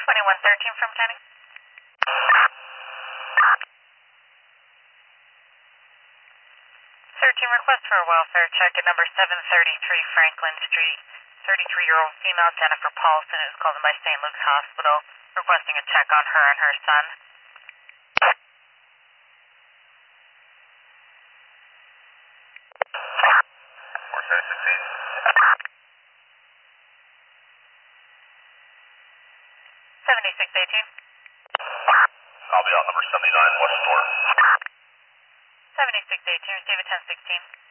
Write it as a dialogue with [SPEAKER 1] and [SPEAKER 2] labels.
[SPEAKER 1] 2113 from Kenny. 13 request for a welfare check at number 733 Franklin Street. 33-year-old female Jennifer Paulson is called in by St. Luke's Hospital, requesting a check on her and her son.
[SPEAKER 2] More 716.
[SPEAKER 1] 7618.
[SPEAKER 2] I'll be on number 79 West Store.
[SPEAKER 1] 7618, receive a 1016.